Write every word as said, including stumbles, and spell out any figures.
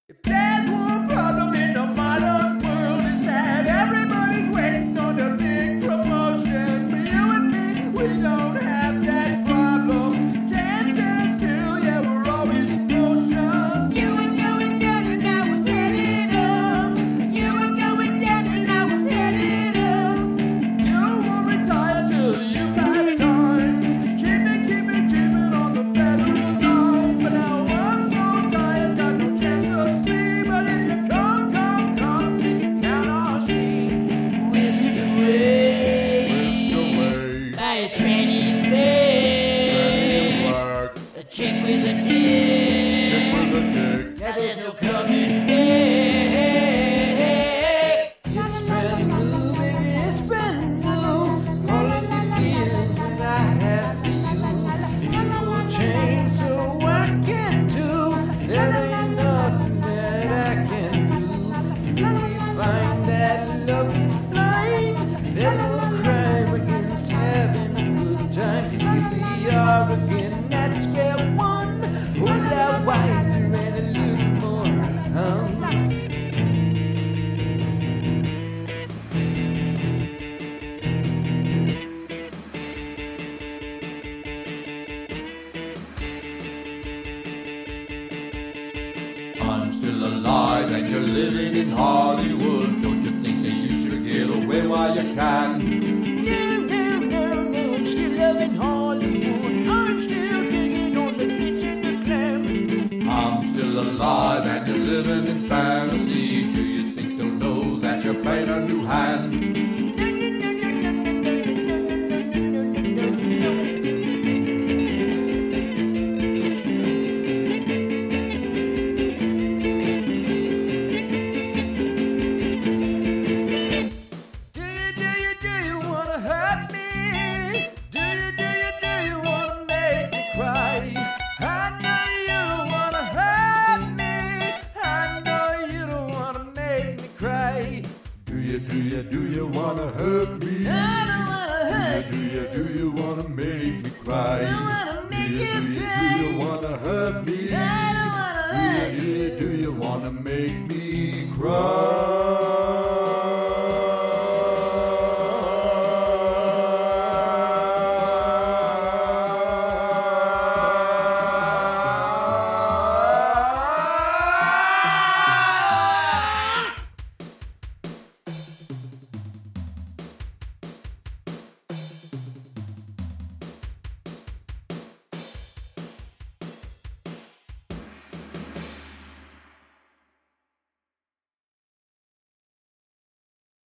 If there's one problem in the modern world, it's that everybody's waiting on the big promotion. But you and me, we don't have that problem. Can't stand still, yeah, we're always in motion. You were going down and I was headed up. You were going down and I was headed up. You won't retire till you got time. Keep it, keep it, keep it on the federal line. But now I'm so tired, got no chance of sleep. But if you come, come, come, count on sheep. Whisked away Away, by a tranny bed. work, A chick with a dick. with a dick. Now there's no coming back. It's brand new, baby, it's brand new. All of the feelings that I have for you. You will change, so what can do? There ain't nothing that I can do. We find that love is blind. There's no crime against having a good time. Here we are again at square one. A whole lot wiser and a little more hum. I'm still alive and you're living in Hollywood. Don't you think that you should get away while you can? No, no, no, no, I'm still loving Hollywood. I'm still digging on the glitz and the glam. I'm still alive and you're living in fantasy. Do you think they'll know that you're playing a new hand? Do you, do you, do you wanna hurt me? Do you, do you, do you wanna make me cry? I know you don't wanna hurt me. I know you don't wanna make me cry. Do you, do you, do you wanna hurt me? I don't wanna hurt Do you, do you wanna make me cry? I wanna make Do you, you do you, cry. do you wanna hurt me? I don't wanna hurt Do you, do you, do you wanna make me cry?